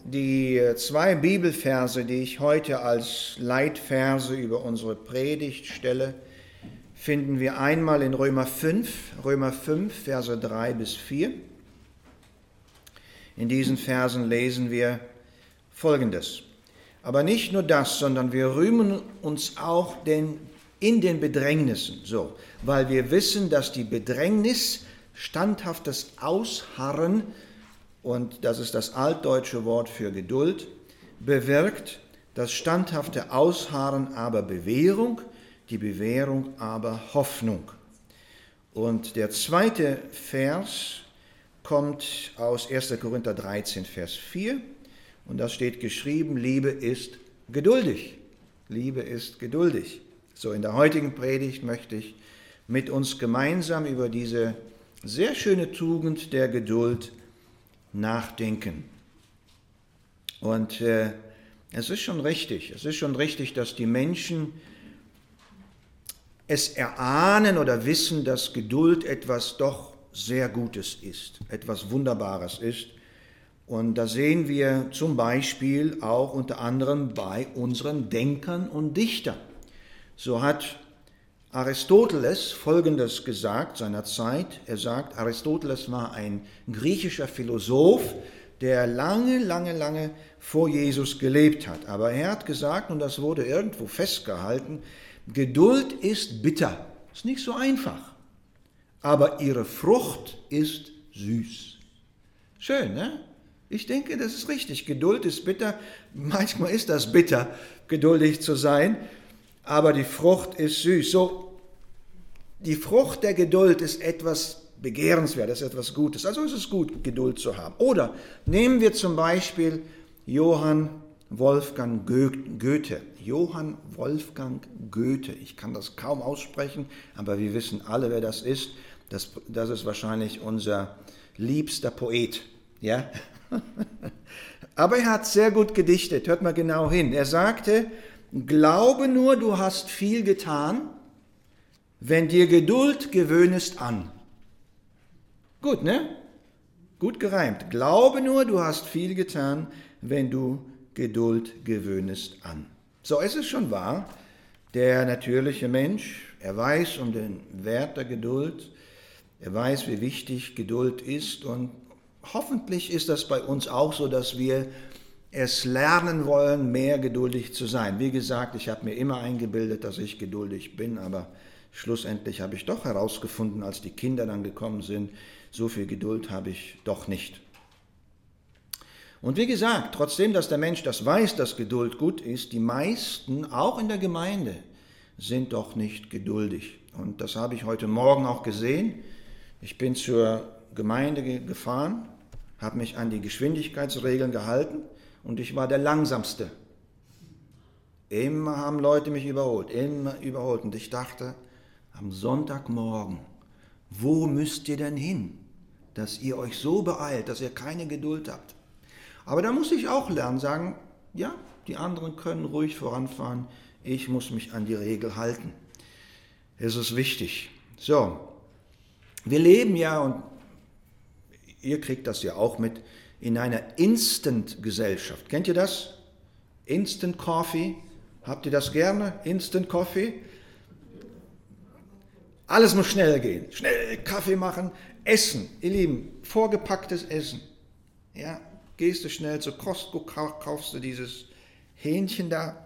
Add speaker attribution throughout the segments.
Speaker 1: Die zwei Bibelverse, die ich heute als Leitverse über unsere Predigt stelle, finden wir einmal in Römer 5, Verse 3 bis 4. In diesen Versen lesen wir Folgendes. Aber nicht nur das, sondern wir rühmen uns auch in den Bedrängnissen, weil wir wissen, dass die Bedrängnis standhaftes Ausharren, und das ist das altdeutsche Wort für Geduld, bewirkt, das standhafte Ausharren aber Bewährung, die Bewährung aber Hoffnung. Und der zweite Vers kommt aus 1. Korinther 13, Vers 4, und da steht geschrieben, Liebe ist geduldig. Liebe ist geduldig. So, in der heutigen Predigt möchte ich mit uns gemeinsam über diese sehr schöne Tugend der Geduld nachdenken. Und es ist schon richtig, dass die Menschen es erahnen oder wissen, dass Geduld etwas doch sehr Gutes ist, etwas Wunderbares ist. Und da sehen wir zum Beispiel auch unter anderem bei unseren Denkern und Dichtern. So hat Aristoteles Folgendes gesagt seiner Zeit. Er sagt, Aristoteles war ein griechischer Philosoph, der lange vor Jesus gelebt hat. Aber er hat gesagt, und das wurde irgendwo festgehalten, Geduld ist bitter. Ist nicht so einfach. Aber ihre Frucht ist süß. Schön, ne? Ich denke, das ist richtig. Geduld ist bitter. Manchmal ist das bitter, geduldig zu sein. Aber die Frucht ist süß. So, die Frucht der Geduld ist etwas Begehrenswertes, etwas Gutes. Also ist es gut, Geduld zu haben. Oder nehmen wir zum Beispiel Johann Wolfgang Goethe. Johann Wolfgang Goethe. Ich kann das kaum aussprechen, aber wir wissen alle, wer das ist. Das ist wahrscheinlich unser liebster Poet. Ja? Aber er hat sehr gut gedichtet. Hört mal genau hin. Er sagte, glaube nur, du hast viel getan, wenn dir Geduld gewöhnest an. Gut, ne? Gut gereimt. Glaube nur, du hast viel getan, wenn du Geduld gewöhnest an. So, es ist schon wahr, der natürliche Mensch, er weiß um den Wert der Geduld, er weiß, wie wichtig Geduld ist, und hoffentlich ist das bei uns auch so, dass wir es lernen wollen, mehr geduldig zu sein. Wie gesagt, ich habe mir immer eingebildet, dass ich geduldig bin, aber schlussendlich habe ich doch herausgefunden, als die Kinder dann gekommen sind, so viel Geduld habe ich doch nicht. Und wie gesagt, trotzdem, dass der Mensch das weiß, dass Geduld gut ist, die meisten, auch in der Gemeinde, sind doch nicht geduldig. Und das habe ich heute Morgen auch gesehen. Ich bin zur Gemeinde gefahren, habe mich an die Geschwindigkeitsregeln gehalten und ich war der Langsamste. Immer haben Leute mich überholt. Und ich dachte, am Sonntagmorgen, wo müsst ihr denn hin, dass ihr euch so beeilt, dass ihr keine Geduld habt? Aber da muss ich auch lernen, sagen, ja, die anderen können ruhig voranfahren, ich muss mich an die Regel halten. Es ist wichtig. So, wir leben ja, und ihr kriegt das ja auch mit, in einer Instant-Gesellschaft. Kennt ihr das? Instant Coffee. Habt ihr das gerne? Instant Coffee? Alles muss schnell gehen. Schnell Kaffee machen, Essen. Ihr Lieben, vorgepacktes Essen. Ja, gehst du schnell zu Costco, kaufst du dieses Hähnchen da.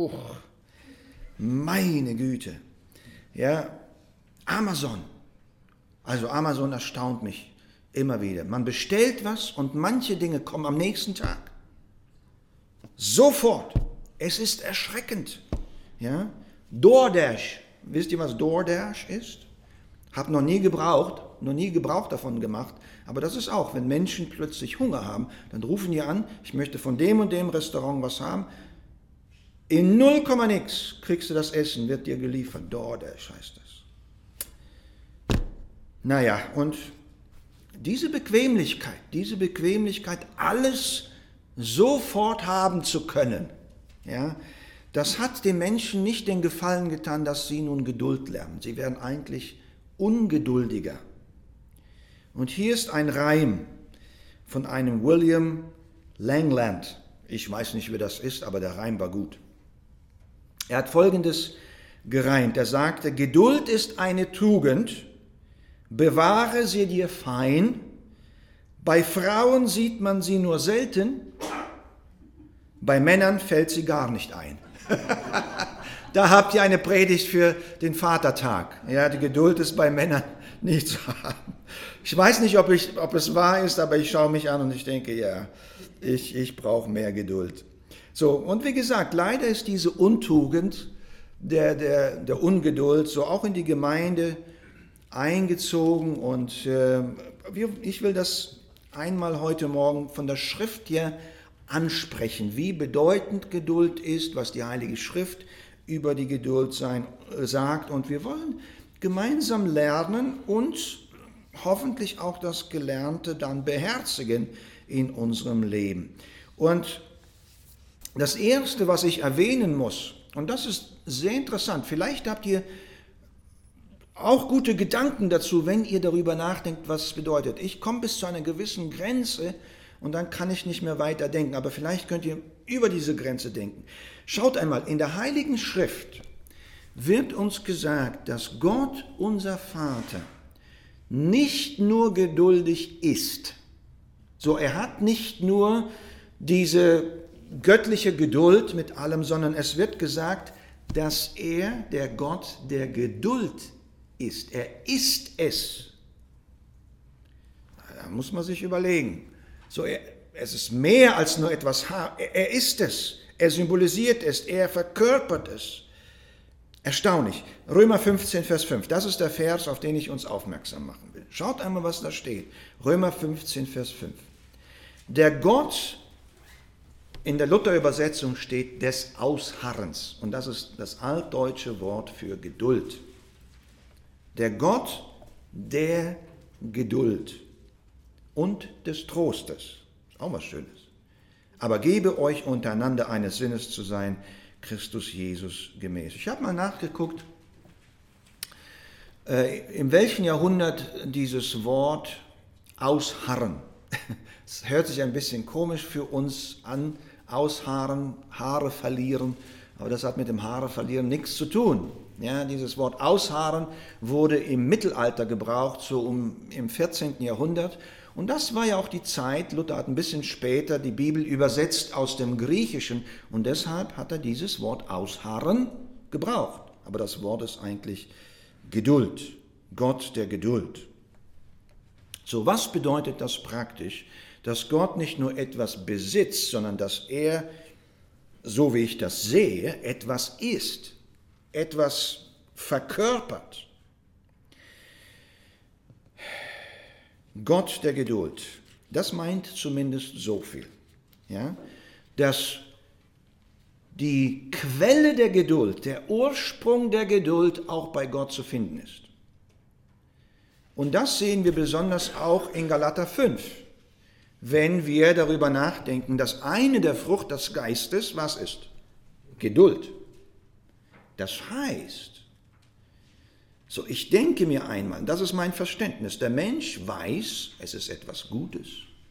Speaker 1: Meine Güte. Ja, Amazon. Also Amazon erstaunt mich immer wieder. Man bestellt was und manche Dinge kommen am nächsten Tag. Sofort. Es ist erschreckend. Ja? DoorDash. Wisst ihr, was DoorDash ist? Hab noch nie Gebrauch davon gemacht. Aber das ist auch, wenn Menschen plötzlich Hunger haben, dann rufen die an, ich möchte von dem und dem Restaurant was haben. In 0, nix kriegst du das Essen, wird dir geliefert. DoorDash heißt das. Naja, und diese Bequemlichkeit, alles sofort haben zu können, ja, das hat den Menschen nicht den Gefallen getan, dass sie nun Geduld lernen. Sie werden eigentlich ungeduldiger. Und hier ist ein Reim von einem William Langland. Ich weiß nicht, wer das ist, aber der Reim war gut. Er hat Folgendes gereimt. Er sagte, Geduld ist eine Tugend, bewahre sie dir fein. Bei Frauen sieht man sie nur selten, bei Männern fällt sie gar nicht ein. Da habt ihr eine Predigt für den Vatertag. Ja, die Geduld ist bei Männern nicht zu haben. Ich weiß nicht, ob es wahr ist, aber ich schaue mich an und ich denke, ja, ich brauche mehr Geduld. So, und wie gesagt, leider ist diese Untugend der Ungeduld so auch in die Gemeinde eingezogen und ich will das einmal heute Morgen von der Schrift her ansprechen, wie bedeutend Geduld ist, was die Heilige Schrift über die Geduld sagt. Und wir wollen gemeinsam lernen und hoffentlich auch das Gelernte dann beherzigen in unserem Leben. Und das Erste, was ich erwähnen muss, und das ist sehr interessant, vielleicht habt ihr auch gute Gedanken dazu, wenn ihr darüber nachdenkt, was es bedeutet. Ich komme bis zu einer gewissen Grenze und dann kann ich nicht mehr weiter denken, aber vielleicht könnt ihr über diese Grenze denken. Schaut einmal, in der Heiligen Schrift wird uns gesagt, dass Gott, unser Vater, nicht nur geduldig ist. So, er hat nicht nur diese göttliche Geduld mit allem, sondern es wird gesagt, dass er der Gott der Geduld ist. Er ist es. Da muss man sich überlegen. So, es ist mehr als nur etwas. Er ist es. Er symbolisiert es. Er verkörpert es. Erstaunlich. Römer 15, Vers 5. Das ist der Vers, auf den ich uns aufmerksam machen will. Schaut einmal, was da steht. Römer 15, Vers 5. Der Gott, in der Luther-Übersetzung steht, des Ausharrens. Und das ist das altdeutsche Wort für Geduld. Der Gott der Geduld und des Trostes. Auch was Schönes. Aber gebe euch untereinander eines Sinnes zu sein, Christus Jesus gemäß. Ich habe mal nachgeguckt, in welchem Jahrhundert dieses Wort ausharren. Es hört sich ein bisschen komisch für uns an, ausharren, Haare verlieren, aber das hat mit dem Haare verlieren nichts zu tun. Ja, dieses Wort ausharren wurde im Mittelalter gebraucht, so im 14. Jahrhundert. Und das war ja auch die Zeit, Luther hat ein bisschen später die Bibel übersetzt aus dem Griechischen und deshalb hat er dieses Wort ausharren gebraucht. Aber das Wort ist eigentlich Geduld, Gott der Geduld. So, was bedeutet das praktisch? Dass Gott nicht nur etwas besitzt, sondern dass er, so wie ich das sehe, etwas ist, etwas verkörpert. Gott der Geduld, das meint zumindest so viel, ja, dass die Quelle der Geduld, der Ursprung der Geduld auch bei Gott zu finden ist. Und das sehen wir besonders auch in Galater 5, wenn wir darüber nachdenken, dass eine der Frucht des Geistes, was ist? Geduld. Das heißt, so ich denke mir einmal, das ist mein Verständnis, der Mensch weiß, es ist etwas Gutes.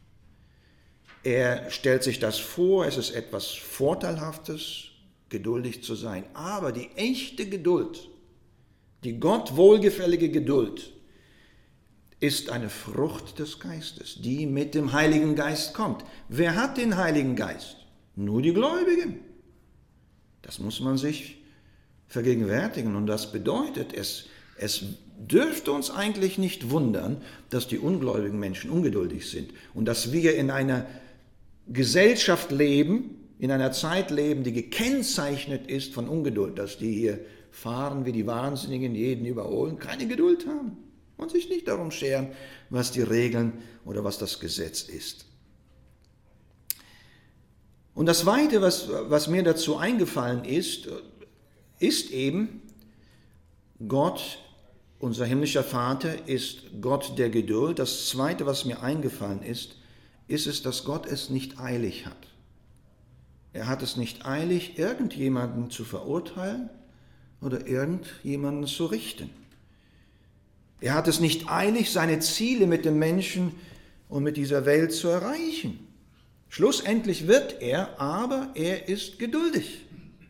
Speaker 1: Er stellt sich das vor, es ist etwas Vorteilhaftes, geduldig zu sein. Aber die echte Geduld, die Gott wohlgefällige Geduld, ist eine Frucht des Geistes, die mit dem Heiligen Geist kommt. Wer hat den Heiligen Geist? Nur die Gläubigen. Das muss man sich vergegenwärtigen. Und das bedeutet, es dürfte uns eigentlich nicht wundern, dass die ungläubigen Menschen ungeduldig sind und dass wir in einer Gesellschaft leben, in einer Zeit leben, die gekennzeichnet ist von Ungeduld, dass die hier fahren wie die Wahnsinnigen, jeden überholen, keine Geduld haben und sich nicht darum scheren, was die Regeln oder was das Gesetz ist. Und das Zweite, was mir dazu eingefallen ist eben, Gott, unser himmlischer Vater, ist Gott der Geduld. Das Zweite, was mir eingefallen ist es, dass Gott es nicht eilig hat. Er hat es nicht eilig, irgendjemanden zu verurteilen oder irgendjemanden zu richten. Er hat es nicht eilig, seine Ziele mit den Menschen und mit dieser Welt zu erreichen. Schlussendlich wird er, aber er ist geduldig.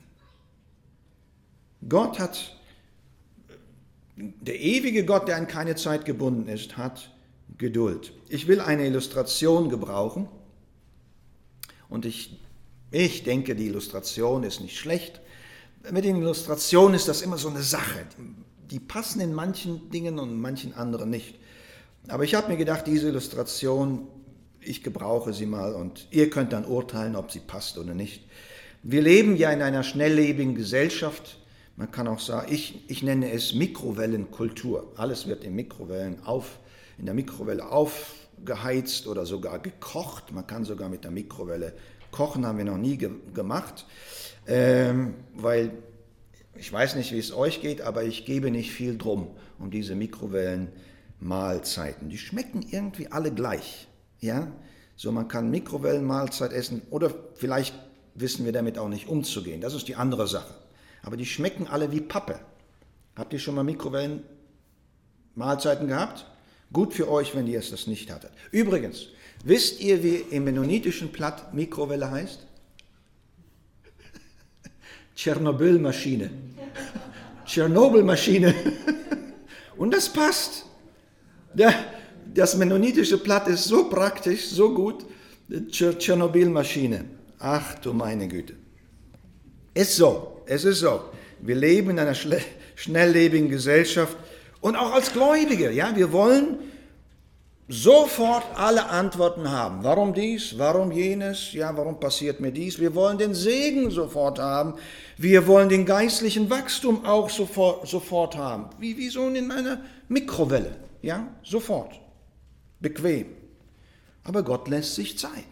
Speaker 1: Gott hat, der ewige Gott, der an keine Zeit gebunden ist, hat Geduld. Ich will eine Illustration gebrauchen und ich denke, die Illustration ist nicht schlecht. Mit den Illustrationen ist das immer so eine Sache. Die passen in manchen Dingen und in manchen anderen nicht. Aber ich habe mir gedacht, diese Illustration, ich gebrauche sie mal und ihr könnt dann urteilen, ob sie passt oder nicht. Wir leben ja in einer schnelllebigen Gesellschaft. Man kann auch sagen, ich nenne es Mikrowellenkultur. Alles wird in der Mikrowelle aufgeheizt oder sogar gekocht. Man kann sogar mit der Mikrowelle kochen, haben wir noch nie gemacht. Weil ich weiß nicht, wie es euch geht, aber ich gebe nicht viel drum um diese Mikrowellenmahlzeiten. Die schmecken irgendwie alle gleich. Ja? So, man kann Mikrowellenmahlzeit essen oder vielleicht wissen wir damit auch nicht umzugehen. Das ist die andere Sache. Aber die schmecken alle wie Pappe. Habt ihr schon mal Mikrowellenmahlzeiten gehabt? Gut für euch, wenn ihr es das nicht hattet. Übrigens, wisst ihr, wie im mennonitischen Platt Mikrowelle heißt? Tschernobyl-Maschine. Tschernobyl-Maschine. Und das passt. Das mennonitische Platt ist so praktisch, so gut. Tschernobyl-Maschine. Ach du meine Güte. Es ist so. Wir leben in einer schnelllebigen Gesellschaft und auch als Gläubige. Ja, wir wollen sofort alle Antworten haben. Warum dies? Warum jenes? Ja, warum passiert mir dies? Wir wollen den Segen sofort haben. Wir wollen den geistlichen Wachstum auch sofort haben. Wie so in einer Mikrowelle. Ja, sofort. Bequem. Aber Gott lässt sich Zeit.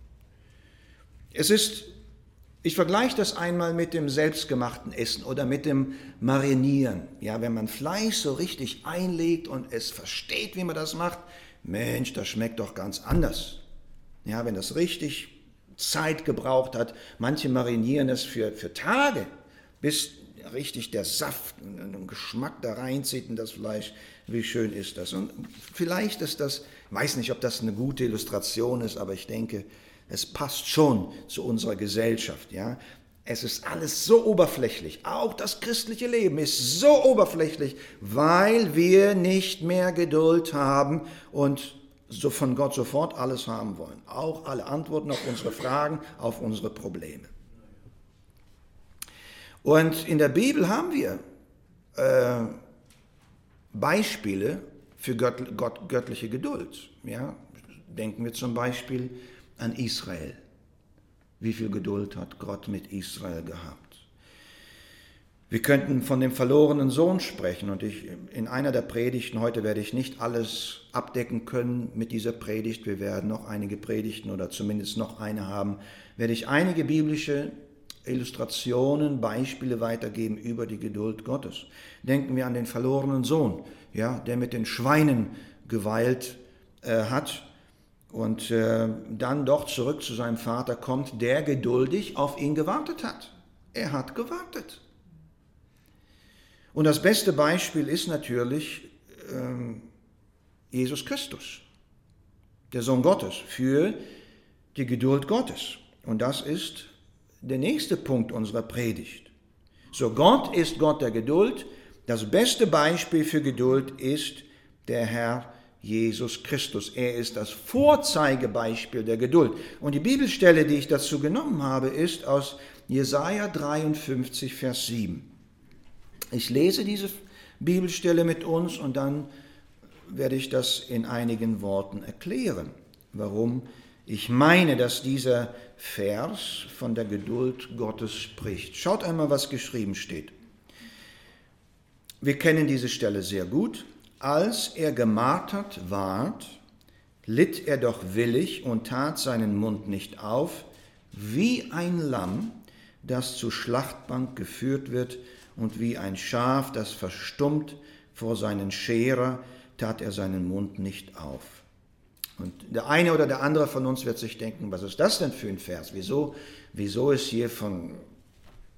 Speaker 1: Ich vergleiche das einmal mit dem selbstgemachten Essen oder mit dem Marinieren. Ja, wenn man Fleisch so richtig einlegt und es versteht, wie man das macht, Mensch, das schmeckt doch ganz anders. Ja, wenn das richtig Zeit gebraucht hat, manche marinieren es für Tage, bis richtig der Saft und Geschmack da reinzieht in das Fleisch. Wie schön ist das? Und vielleicht ist das, ich weiß nicht, ob das eine gute Illustration ist, aber ich denke, es passt schon zu unserer Gesellschaft. Ja? Es ist alles so oberflächlich. Auch das christliche Leben ist so oberflächlich, weil wir nicht mehr Geduld haben und so von Gott sofort alles haben wollen. Auch alle Antworten auf unsere Fragen, auf unsere Probleme. Und in der Bibel haben wir Beispiele für göttliche Geduld. Ja? Denken wir zum Beispiel an Israel. Wie viel Geduld hat Gott mit Israel gehabt? Wir könnten von dem verlorenen Sohn sprechen und in einer der Predigten, heute werde ich nicht alles abdecken können mit dieser Predigt, wir werden noch einige Predigten oder zumindest noch eine haben, werde ich einige biblische Illustrationen, Beispiele weitergeben über die Geduld Gottes. Denken wir an den verlorenen Sohn, ja, der mit den Schweinen geweilt hat und dann doch zurück zu seinem Vater kommt, der geduldig auf ihn gewartet hat. Er hat gewartet. Und das beste Beispiel ist natürlich Jesus Christus, der Sohn Gottes, für die Geduld Gottes. Und das ist der nächste Punkt unserer Predigt. So, Gott ist Gott der Geduld. Das beste Beispiel für Geduld ist der Herr Jesus Christus. Er ist das Vorzeigebeispiel der Geduld. Und die Bibelstelle, die ich dazu genommen habe, ist aus Jesaja 53, Vers 7. Ich lese diese Bibelstelle mit uns und dann werde ich das in einigen Worten erklären, warum ich meine, dass dieser Vers von der Geduld Gottes spricht. Schaut einmal, was geschrieben steht. Wir kennen diese Stelle sehr gut. Als er gemartert ward, litt er doch willig und tat seinen Mund nicht auf, wie ein Lamm, das zur Schlachtbank geführt wird, und wie ein Schaf, das verstummt vor seinen Scherer, tat er seinen Mund nicht auf. Und der eine oder der andere von uns wird sich denken, was ist das denn für ein Vers? Wieso ist hier von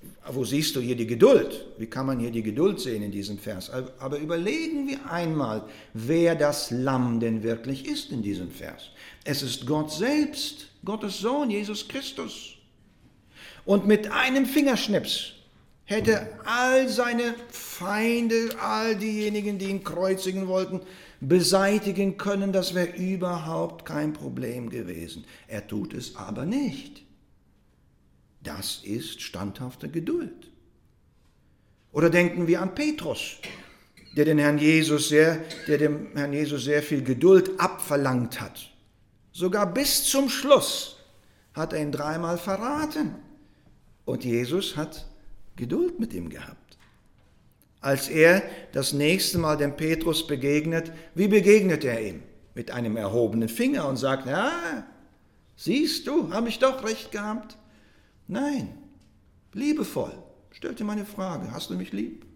Speaker 1: wo siehst du hier die Geduld? Wie kann man hier die Geduld sehen in diesem Vers? Aber überlegen wir einmal, wer das Lamm denn wirklich ist in diesem Vers. Es ist Gott selbst, Gottes Sohn, Jesus Christus. Und mit einem Fingerschnips hätte all seine Feinde, all diejenigen, die ihn kreuzigen wollten, beseitigen können. Das wäre überhaupt kein Problem gewesen. Er tut es aber nicht. Das ist standhafte Geduld. Oder denken wir an Petrus, der dem Herrn Jesus sehr viel Geduld abverlangt hat. Sogar bis zum Schluss hat er ihn 3-mal verraten. Und Jesus hat Geduld mit ihm gehabt. Als er das nächste Mal dem Petrus begegnet, wie begegnet er ihm? Mit einem erhobenen Finger und sagt, ja, siehst du, habe ich doch recht gehabt? Nein, liebevoll. Stellt dir meine Frage, hast du mich lieb?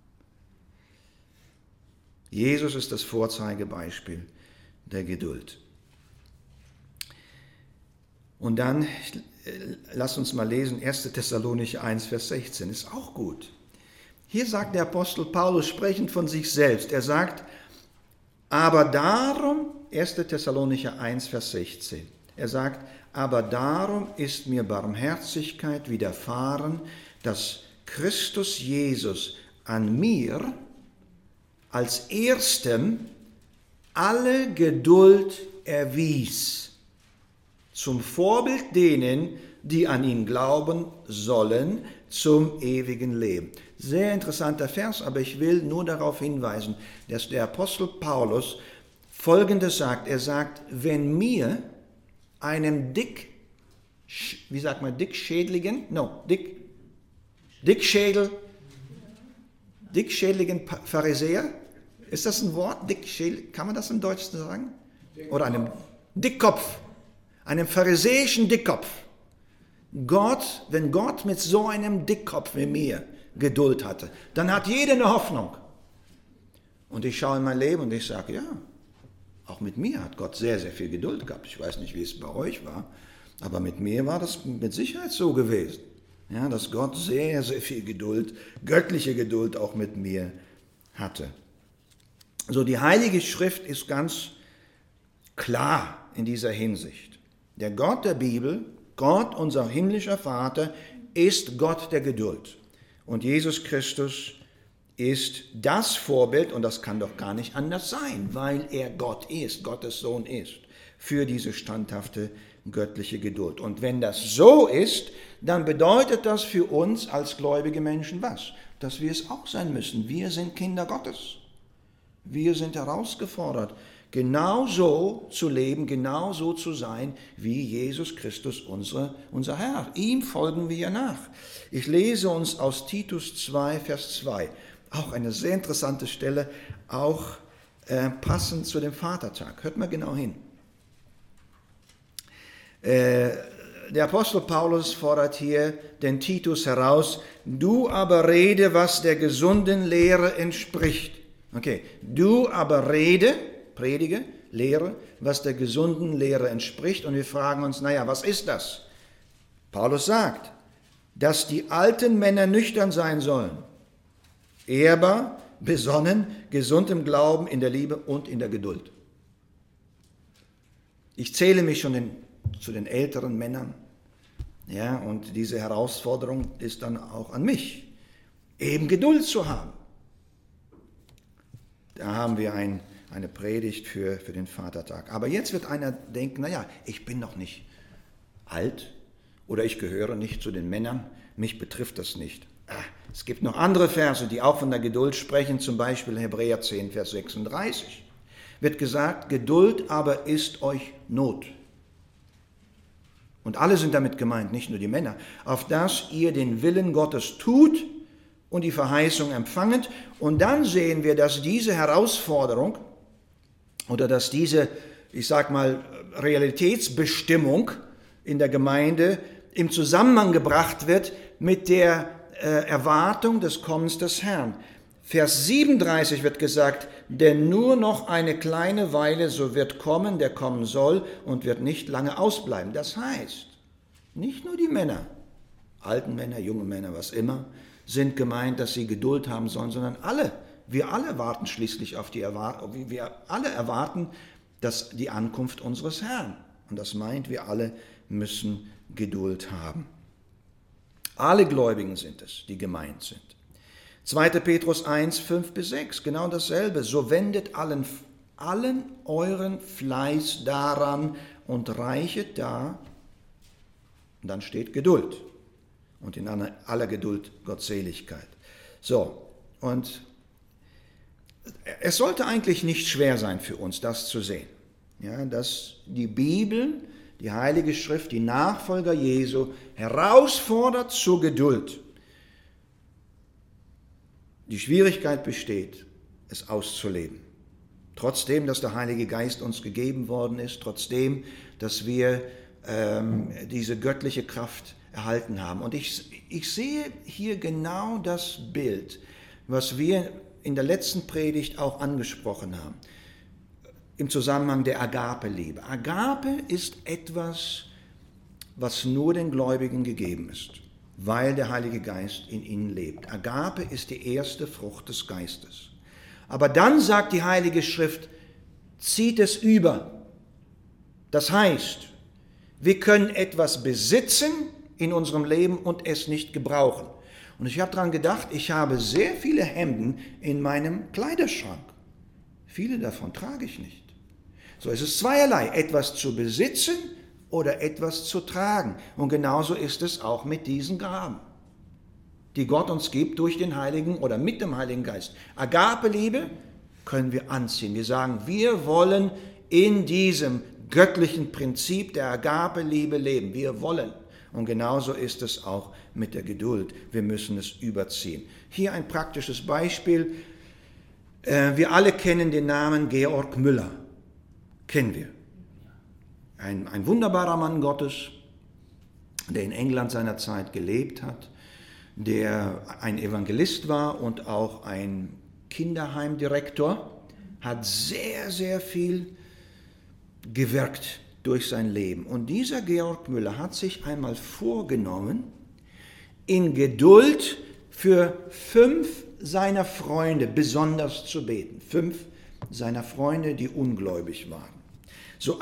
Speaker 1: Jesus ist das Vorzeigebeispiel der Geduld. Und dann, lass uns mal lesen, 1. Thessalonicher 1, Vers 16, ist auch gut. Hier sagt der Apostel Paulus sprechend von sich selbst, er sagt, aber darum, 1. Thessalonicher 1, Vers 16, er sagt, aber darum ist mir Barmherzigkeit widerfahren, dass Christus Jesus an mir als Erstem alle Geduld erwies, zum Vorbild denen, die an ihn glauben sollen, zum ewigen Leben. Sehr interessanter Vers, aber ich will nur darauf hinweisen, dass der Apostel Paulus Folgendes sagt. Er sagt, wenn mir, einem dickschädligen Pharisäer, ist das ein Wort? Kann man das im Deutschen sagen? Oder einem Dickkopf, einem pharisäischen Dickkopf. Wenn Gott mit so einem Dickkopf wie mir Geduld hatte, dann hat jeder eine Hoffnung. Und ich schaue in mein Leben und ich sage, ja, auch mit mir hat Gott sehr, sehr viel Geduld gehabt. Ich weiß nicht, wie es bei euch war, aber mit mir war das mit Sicherheit so gewesen. Ja, dass Gott sehr, sehr viel Geduld, göttliche Geduld auch mit mir hatte. So, die Heilige Schrift ist ganz klar in dieser Hinsicht. Der Gott der Bibel, Gott, unser himmlischer Vater, ist Gott der Geduld. Und Jesus Christus ist das Vorbild, und das kann doch gar nicht anders sein, weil er Gott ist, Gottes Sohn ist, für diese standhafte göttliche Geduld. Und wenn das so ist, dann bedeutet das für uns als gläubige Menschen was? Dass wir es auch sein müssen. Wir sind Kinder Gottes. Wir sind herausgefordert, genauso zu leben, genauso zu sein, wie Jesus Christus, unser Herr. Ihm folgen wir nach. Ich lese uns aus Titus 2, Vers 2. Auch eine sehr interessante Stelle, auch passend zu dem Vatertag. Hört mal genau hin. Der Apostel Paulus fordert hier den Titus heraus, du aber rede, was der gesunden Lehre entspricht. Okay, du aber predige, lehre, was der gesunden Lehre entspricht. Und wir fragen uns, was ist das? Paulus sagt, dass die alten Männer nüchtern sein sollen, ehrbar, besonnen, gesund im Glauben, in der Liebe und in der Geduld. Ich zähle mich schon zu den älteren Männern, ja, und diese Herausforderung ist dann auch an mich, eben Geduld zu haben. Da haben wir eine Predigt für den Vatertag. Aber jetzt wird einer denken, ich bin noch nicht alt oder ich gehöre nicht zu den Männern, mich betrifft das nicht. Es gibt noch andere Verse, die auch von der Geduld sprechen, zum Beispiel Hebräer 10, Vers 36. Wird gesagt, Geduld aber ist euch Not. Und alle sind damit gemeint, nicht nur die Männer, auf dass ihr den Willen Gottes tut und die Verheißung empfanget. Und dann sehen wir, dass diese Herausforderung oder dass diese, Realitätsbestimmung in der Gemeinde im Zusammenhang gebracht wird mit der Erwartung des Kommens des Herrn. Vers 37 wird gesagt, denn nur noch eine kleine Weile, so wird kommen, der kommen soll und wird nicht lange ausbleiben. Das heißt, nicht nur die Männer, alten Männer, junge Männer, was immer, sind gemeint, dass sie Geduld haben sollen, sondern alle. Wir alle warten schließlich auf wir alle erwarten die Ankunft unseres Herrn. Und das meint, wir alle müssen Geduld haben. Alle Gläubigen sind es, die gemeint sind. 2. Petrus 1, 5-6, genau dasselbe. So wendet allen euren Fleiß daran und reichet da, und dann steht Geduld. Und in aller Geduld Gottseligkeit. So, und es sollte eigentlich nicht schwer sein für uns, das zu sehen. Ja, dass die Bibel, die Heilige Schrift, die Nachfolger Jesu herausfordert zur Geduld. Die Schwierigkeit besteht, es auszuleben. Trotzdem, dass der Heilige Geist uns gegeben worden ist, trotzdem, dass wir diese göttliche Kraft erhalten haben. Und ich sehe hier genau das Bild, was wir in der letzten Predigt auch angesprochen haben, im Zusammenhang der Agape-Liebe. Agape ist etwas, was nur den Gläubigen gegeben ist, weil der Heilige Geist in ihnen lebt. Agape ist die erste Frucht des Geistes. Aber dann sagt die Heilige Schrift, zieht es über. Das heißt, wir können etwas besitzen in unserem Leben und es nicht gebrauchen. Und ich habe daran gedacht, ich habe sehr viele Hemden in meinem Kleiderschrank. Viele davon trage ich nicht. So, es ist zweierlei, etwas zu besitzen oder etwas zu tragen. Und genauso ist es auch mit diesen Gaben, die Gott uns gibt durch den Heiligen oder mit dem Heiligen Geist. Agape-Liebe können wir anziehen. Wir sagen, wir wollen in diesem göttlichen Prinzip der Agape-Liebe leben. Wir wollen. Und genauso ist es auch mit der Geduld. Wir müssen es überziehen. Hier ein praktisches Beispiel. Wir alle kennen den Namen Georg Müller. Kennen wir. Ein wunderbarer Mann Gottes, der in England seinerzeit gelebt hat, der ein Evangelist war und auch ein Kinderheimdirektor, hat sehr, sehr viel gewirkt durch sein Leben. Und dieser Georg Müller hat sich einmal vorgenommen, in Geduld für 5 seiner Freunde besonders zu beten. 5 seiner Freunde, die ungläubig waren. So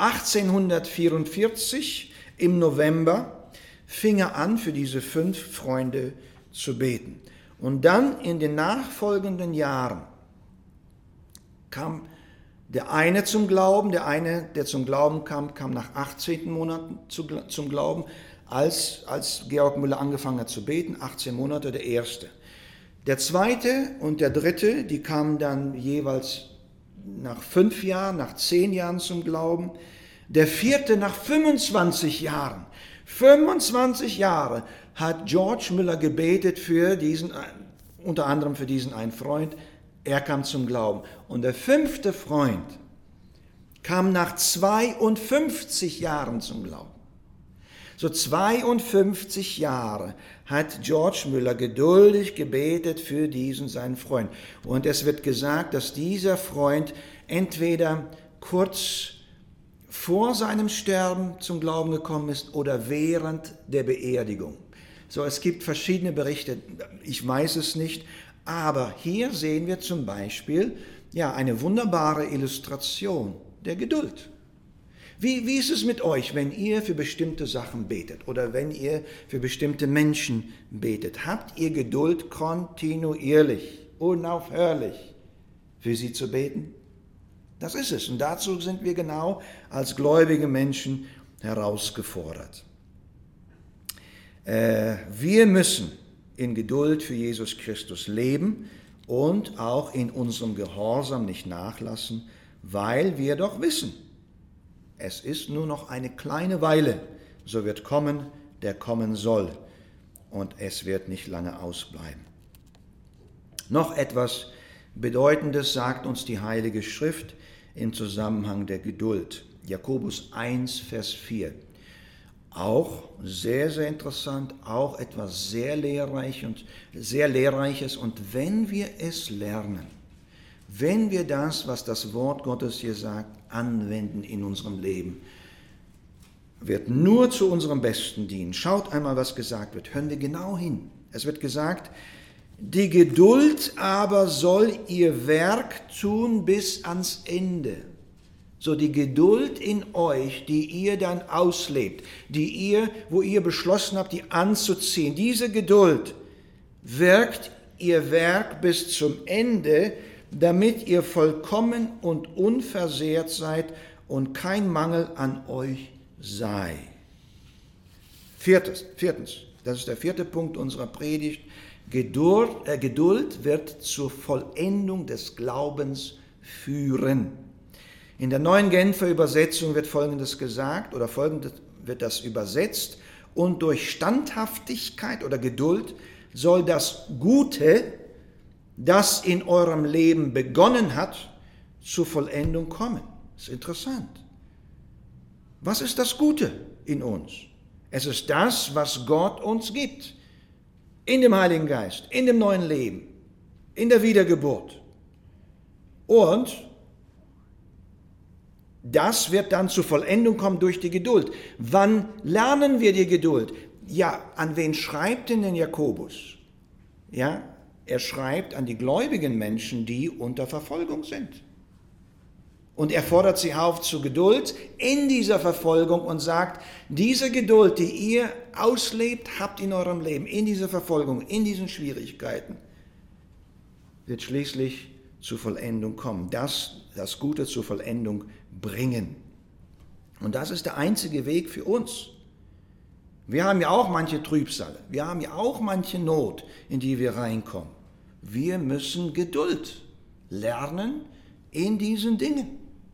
Speaker 1: 1844 im November fing er an, für diese 5 Freunde zu beten. Und dann in den nachfolgenden Jahren kam der eine zum Glauben, der zum Glauben kam nach 18 Monaten zum Glauben, als Georg Müller angefangen hat zu beten, 18 Monate, der erste. Der zweite und der dritte, die kamen dann jeweils nach 5 Jahren, nach 10 Jahren zum Glauben. Der vierte nach 25 Jahren. 25 Jahre hat George Müller gebetet unter anderem für diesen einen Freund. Er kam zum Glauben. Und der 5. Freund kam nach 52 Jahren zum Glauben. So 52 Jahre hat George Müller geduldig gebetet für diesen seinen Freund. Und es wird gesagt, dass dieser Freund entweder kurz vor seinem Sterben zum Glauben gekommen ist oder während der Beerdigung. So, es gibt verschiedene Berichte, ich weiß es nicht, aber hier sehen wir zum Beispiel eine wunderbare Illustration der Geduld. Wie ist es mit euch, wenn ihr für bestimmte Sachen betet oder wenn ihr für bestimmte Menschen betet? Habt ihr Geduld kontinuierlich, unaufhörlich für sie zu beten? Das ist es. Und dazu sind wir genau als gläubige Menschen herausgefordert. Wir müssen in Geduld für Jesus Christus leben und auch in unserem Gehorsam nicht nachlassen, weil wir doch wissen, es ist nur noch eine kleine Weile, so wird kommen, der kommen soll, und es wird nicht lange ausbleiben. Noch etwas Bedeutendes sagt uns die Heilige Schrift im Zusammenhang der Geduld. Jakobus 1, Vers 4. Auch sehr, sehr interessant, auch etwas sehr Lehrreiches. Und wenn wir es lernen, wenn wir das, was das Wort Gottes hier sagt, anwenden in unserem Leben, wird nur zu unserem Besten dienen. Schaut einmal, was gesagt wird. Hören wir genau hin. Es wird gesagt, die Geduld aber soll ihr Werk tun bis ans Ende. So die Geduld in euch, die ihr dann auslebt, wo ihr beschlossen habt, die anzuziehen, diese Geduld wirkt ihr Werk bis zum Ende, damit ihr vollkommen und unversehrt seid und kein Mangel an euch sei. Viertens, das ist der vierte Punkt unserer Predigt, Geduld wird zur Vollendung des Glaubens führen. In der neuen Genfer Übersetzung wird Folgendes gesagt, oder Folgendes wird das übersetzt: Und durch Standhaftigkeit oder Geduld soll das Gute, das in eurem Leben begonnen hat, zur Vollendung kommen. Das ist interessant. Was ist das Gute in uns? Es ist das, was Gott uns gibt. In dem Heiligen Geist, in dem neuen Leben, in der Wiedergeburt. Und das wird dann zur Vollendung kommen durch die Geduld. Wann lernen wir die Geduld? Ja, an wen schreibt denn Jakobus? Ja, er schreibt an die gläubigen Menschen, die unter Verfolgung sind. Und er fordert sie auf zur Geduld in dieser Verfolgung und sagt, diese Geduld, die ihr auslebt, habt in eurem Leben, in dieser Verfolgung, in diesen Schwierigkeiten, wird schließlich zur Vollendung kommen. Das Gute zur Vollendung bringen. Und das ist der einzige Weg für uns. Wir haben ja auch manche Trübsale, wir haben ja auch manche Not, in die wir reinkommen. Wir müssen Geduld lernen in diesen Dingen.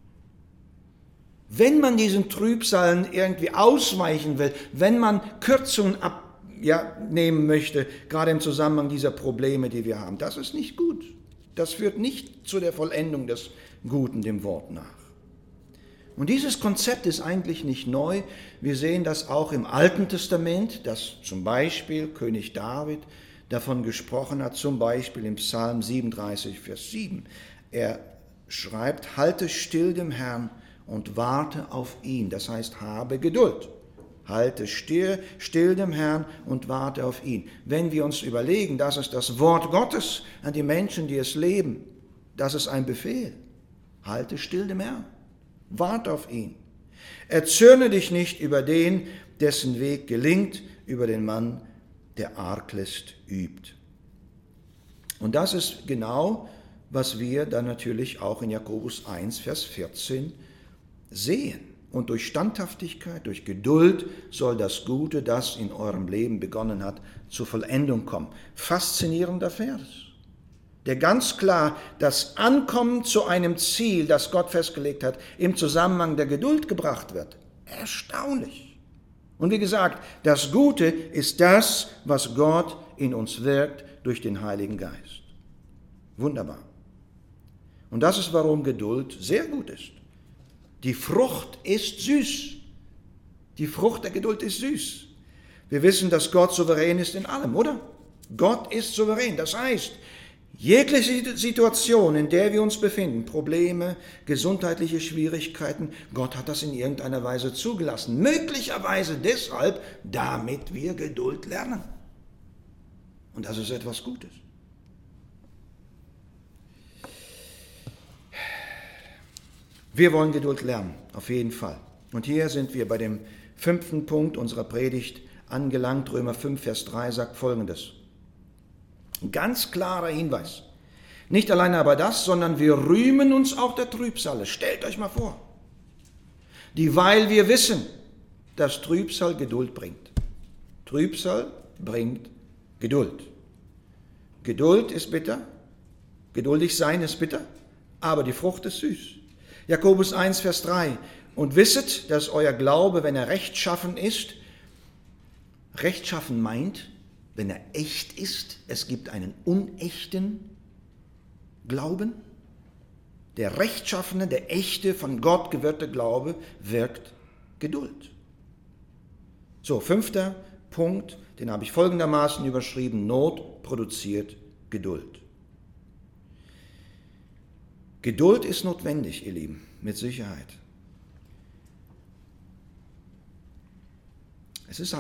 Speaker 1: Wenn man diesen Trübsalen irgendwie ausweichen will, wenn man Kürzungen abnehmen möchte, gerade im Zusammenhang dieser Probleme, die wir haben, das ist nicht gut. Das führt nicht zu der Vollendung des Guten, dem Wort nach. Und dieses Konzept ist eigentlich nicht neu. Wir sehen das auch im Alten Testament, dass zum Beispiel König David davon gesprochen hat, zum Beispiel im Psalm 37, Vers 7. Er schreibt, halte still dem Herrn und warte auf ihn. Das heißt, habe Geduld. Halte still dem Herrn und warte auf ihn. Wenn wir uns überlegen, das ist das Wort Gottes an die Menschen, die es leben, das ist ein Befehl. Halte still dem Herrn. Warte auf ihn. Erzürne dich nicht über den, dessen Weg gelingt, über den Mann, der Arglist übt. Und das ist genau, was wir dann natürlich auch in Jakobus 1, Vers 14 sehen. Und durch Standhaftigkeit, durch Geduld soll das Gute, das in eurem Leben begonnen hat, zur Vollendung kommen. Faszinierender Vers, der ganz klar das Ankommen zu einem Ziel, das Gott festgelegt hat, im Zusammenhang der Geduld gebracht wird. Erstaunlich. Und wie gesagt, das Gute ist das, was Gott in uns wirkt durch den Heiligen Geist. Wunderbar. Und das ist, warum Geduld sehr gut ist. Die Frucht ist süß. Die Frucht der Geduld ist süß. Wir wissen, dass Gott souverän ist in allem, oder? Gott ist souverän. Das heißt, jegliche Situation, in der wir uns befinden, Probleme, gesundheitliche Schwierigkeiten, Gott hat das in irgendeiner Weise zugelassen. Möglicherweise deshalb, damit wir Geduld lernen. Und das ist etwas Gutes. Wir wollen Geduld lernen, auf jeden Fall. Und hier sind wir bei dem 5. Punkt unserer Predigt angelangt. Römer 5, Vers 3 sagt Folgendes. Ein ganz klarer Hinweis. Nicht alleine aber das, sondern wir rühmen uns auch der Trübsale. Stellt euch mal vor. Dieweil wir wissen, dass Trübsal Geduld bringt. Trübsal bringt Geduld. Geduld ist bitter. Geduldig sein ist bitter. Aber die Frucht ist süß. Jakobus 1, Vers 3. Und wisset, dass euer Glaube, wenn er rechtschaffen ist, rechtschaffen meint, wenn er echt ist, es gibt einen unechten Glauben. Der rechtschaffene, der echte, von Gott gewirkte Glaube wirkt Geduld. So, 5. Punkt, den habe ich folgendermaßen überschrieben: Not produziert Geduld. Geduld ist notwendig, ihr Lieben, mit Sicherheit. Es ist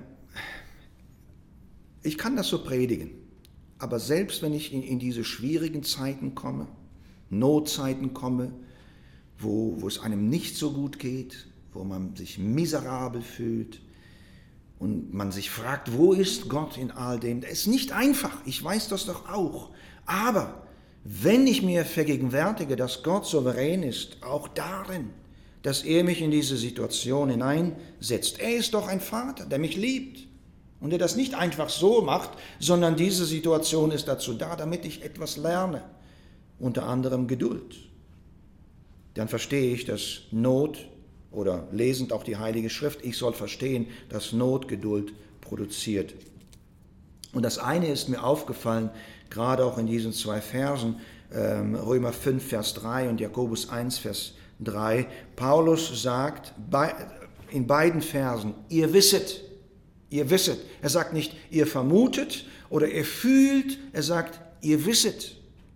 Speaker 1: ich kann das so predigen, aber selbst wenn ich in diese schwierigen Zeiten komme, Notzeiten komme, wo es einem nicht so gut geht, wo man sich miserabel fühlt und man sich fragt, wo ist Gott in all dem? Das ist nicht einfach, ich weiß das doch auch, aber wenn ich mir vergegenwärtige, dass Gott souverän ist, auch darin, dass er mich in diese Situation hineinsetzt. Er ist doch ein Vater, der mich liebt und der das nicht einfach so macht, sondern diese Situation ist dazu da, damit ich etwas lerne, unter anderem Geduld. Dann verstehe ich, dass Not, oder lesend auch die Heilige Schrift, ich soll verstehen, dass Not Geduld produziert. Und das eine ist mir aufgefallen, gerade auch in diesen 2 Versen, Römer 5, Vers 3 und Jakobus 1, Vers 3. Paulus sagt in beiden Versen, ihr wisset. Er sagt nicht, ihr vermutet oder ihr fühlt, er sagt, ihr wisset.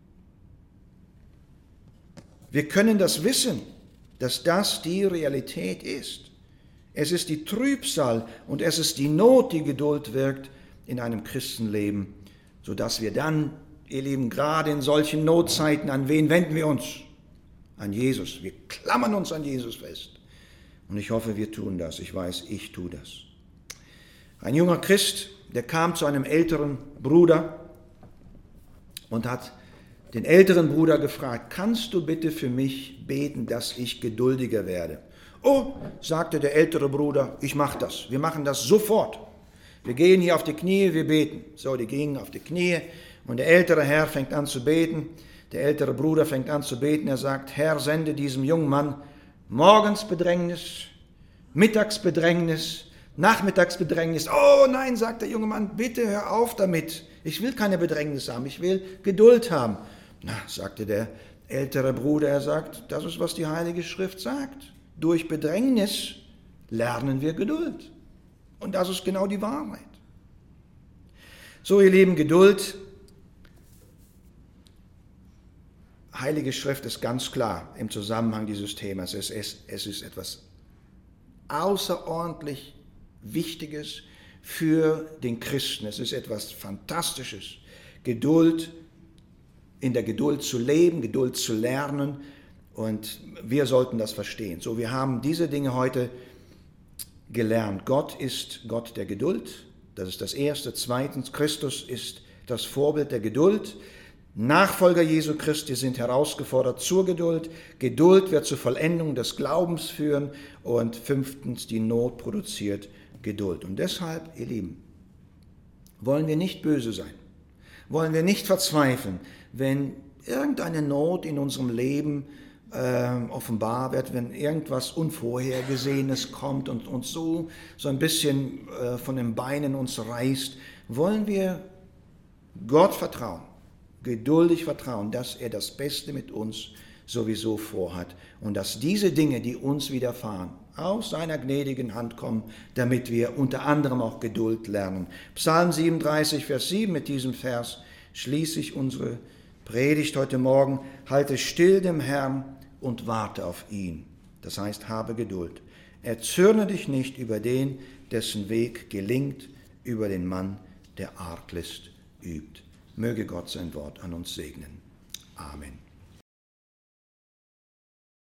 Speaker 1: Wir können das wissen, dass das die Realität ist. Es ist die Trübsal und es ist die Not, die Geduld wirkt in einem Christenleben, sodass wir dann, ihr Lieben, gerade in solchen Notzeiten, an wen wenden wir uns? An Jesus. Wir klammern uns an Jesus fest. Und ich hoffe, wir tun das. Ich weiß, ich tue das. Ein junger Christ, der kam zu einem älteren Bruder und hat den älteren Bruder gefragt, kannst du bitte für mich beten, dass ich geduldiger werde? Oh, sagte der ältere Bruder, ich mache das. Wir machen das sofort. Wir gehen hier auf die Knie, wir beten. So, die gingen auf die Knie und der ältere Herr fängt an zu beten. Der ältere Bruder fängt an zu beten. Er sagt, Herr, sende diesem jungen Mann morgens Bedrängnis, mittags Bedrängnis, nachmittags Bedrängnis. Oh nein, sagt der junge Mann, bitte hör auf damit. Ich will keine Bedrängnis haben, ich will Geduld haben. Na, sagte der ältere Bruder, er sagt, das ist, was die Heilige Schrift sagt. Durch Bedrängnis lernen wir Geduld. Und das ist genau die Wahrheit. So, ihr Lieben, Geduld. Heilige Schrift ist ganz klar im Zusammenhang dieses Themas. Es ist etwas außerordentlich Wichtiges für den Christen. Es ist etwas Fantastisches. Geduld, in der Geduld zu leben, Geduld zu lernen. Und wir sollten das verstehen. So, wir haben diese Dinge heute gelernt. Gott ist Gott der Geduld. Das ist das Erste. Zweitens, Christus ist das Vorbild der Geduld. Nachfolger Jesu Christi sind herausgefordert zur Geduld. Geduld wird zur Vollendung des Glaubens führen. Und 5. die Not produziert Geduld. Und deshalb, ihr Lieben, wollen wir nicht böse sein. Wollen wir nicht verzweifeln, wenn irgendeine Not in unserem Leben offenbar wird, wenn irgendwas Unvorhergesehenes kommt und uns so ein bisschen von den Beinen uns reißt, wollen wir Gott vertrauen, geduldig vertrauen, dass er das Beste mit uns sowieso vorhat und dass diese Dinge, die uns widerfahren, aus seiner gnädigen Hand kommen, damit wir unter anderem auch Geduld lernen. Psalm 37, Vers 7, mit diesem Vers schließe ich unsere Predigt heute Morgen. Halte still dem Herrn und warte auf ihn. Das heißt, habe Geduld. Erzürne dich nicht über den, dessen Weg gelingt, über den Mann, der Arglist übt. Möge Gott sein Wort an uns segnen. Amen.